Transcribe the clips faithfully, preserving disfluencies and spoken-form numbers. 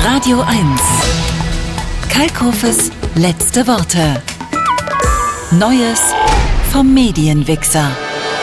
Radio eins. Kalkhofes letzte Worte. Neues vom Medienwichser.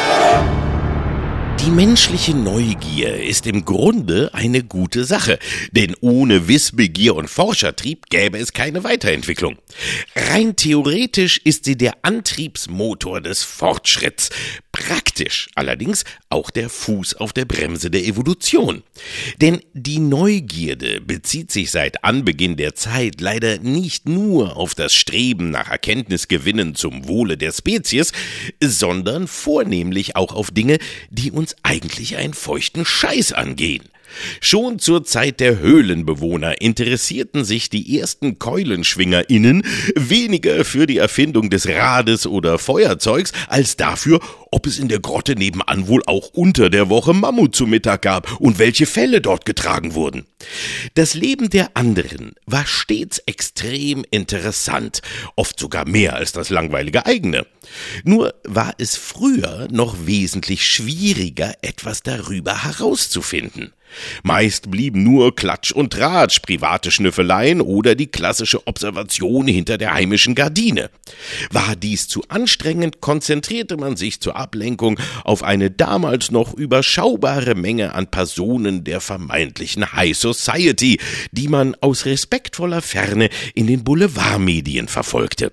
Die menschliche Neugier ist im Grunde eine gute Sache, denn ohne Wissbegier und Forschertrieb gäbe es keine Weiterentwicklung. Rein theoretisch ist sie der Antriebsmotor des Fortschritts, praktisch allerdings auch der Fuß auf der Bremse der Evolution. Denn die Neugierde bezieht sich seit Anbeginn der Zeit leider nicht nur auf das Streben nach Erkenntnisgewinnen zum Wohle der Spezies, sondern vornehmlich auch auf Dinge, die uns eigentlich einen feuchten Scheiß angehen. Schon zur Zeit der Höhlenbewohner interessierten sich die ersten KeulenschwingerInnen weniger für die Erfindung des Rades oder Feuerzeugs, als dafür, ob es in der Grotte nebenan wohl auch unter der Woche Mammut zu Mittag gab und welche Felle dort getragen wurden. Das Leben der anderen war stets extrem interessant, oft sogar mehr als das langweilige eigene. Nur war es früher noch wesentlich schwieriger, etwas darüber herauszufinden. Meist blieben nur Klatsch und Tratsch, private Schnüffeleien oder die klassische Observation hinter der heimischen Gardine. War dies zu anstrengend, konzentrierte man sich zur Ablenkung auf eine damals noch überschaubare Menge an Personen der vermeintlichen High Society, die man aus respektvoller Ferne in den Boulevardmedien verfolgte.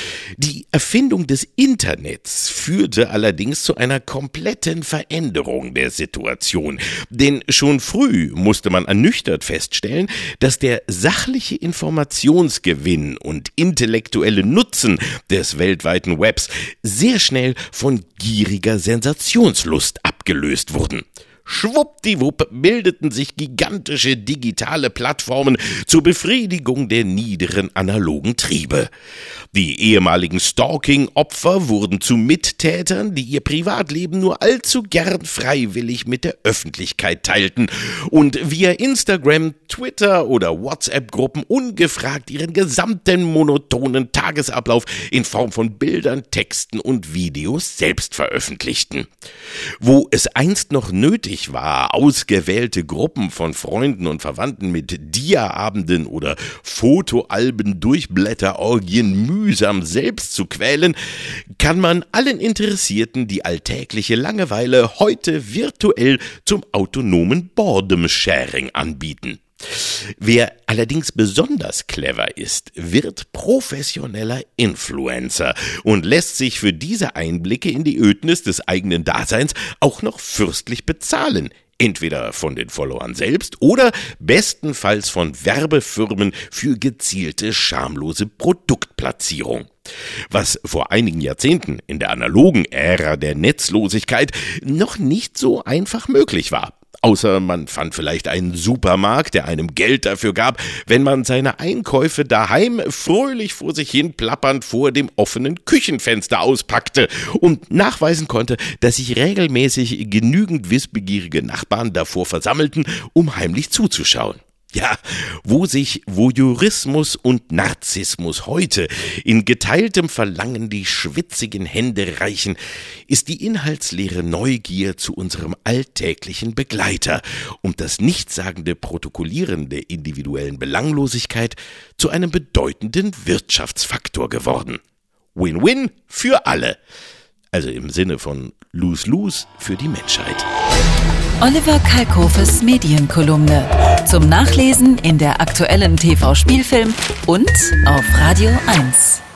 Die Erfindung des Internets führte allerdings zu einer kompletten Veränderung der Situation, denn schon früh musste man ernüchtert feststellen, dass der sachliche Informationsgewinn und intellektuelle Nutzen des weltweiten Webs sehr schnell von gieriger Sensationslust abgelöst wurden. Schwuppdiwupp bildeten sich gigantische digitale Plattformen zur Befriedigung der niederen analogen Triebe. Die ehemaligen Stalking-Opfer wurden zu Mittätern, die ihr Privatleben nur allzu gern freiwillig mit der Öffentlichkeit teilten und via Instagram, Twitter oder WhatsApp-Gruppen ungefragt ihren gesamten monotonen Tagesablauf in Form von Bildern, Texten und Videos selbst veröffentlichten. Wo es einst noch nötig war, ausgewählte Gruppen von Freunden und Verwandten mit Dia-Abenden oder Fotoalben Durchblätterorgien mühsam selbst zu quälen, kann man allen Interessierten die alltägliche Langeweile heute virtuell zum autonomen Boredom-Sharing anbieten. Wer allerdings besonders clever ist, wird professioneller Influencer und lässt sich für diese Einblicke in die Ödnis des eigenen Daseins auch noch fürstlich bezahlen. Entweder von den Followern selbst oder bestenfalls von Werbefirmen für gezielte, schamlose Produktplatzierung. Was vor einigen Jahrzehnten in der analogen Ära der Netzlosigkeit noch nicht so einfach möglich war. Außer man fand vielleicht einen Supermarkt, der einem Geld dafür gab, wenn man seine Einkäufe daheim fröhlich vor sich hin plappernd vor dem offenen Küchenfenster auspackte und nachweisen konnte, dass sich regelmäßig genügend wissbegierige Nachbarn davor versammelten, um heimlich zuzuschauen. Ja, wo sich Voyeurismus und Narzissmus heute in geteiltem Verlangen die schwitzigen Hände reichen, ist die inhaltsleere Neugier zu unserem alltäglichen Begleiter und das nichtssagende Protokollieren der individuellen Belanglosigkeit zu einem bedeutenden Wirtschaftsfaktor geworden. Win-win für alle. Also im Sinne von Lose-Lose für die Menschheit. Oliver Kalkhofes Medienkolumne. Zum Nachlesen in der aktuellen T V-Spielfilm und auf Radio eins.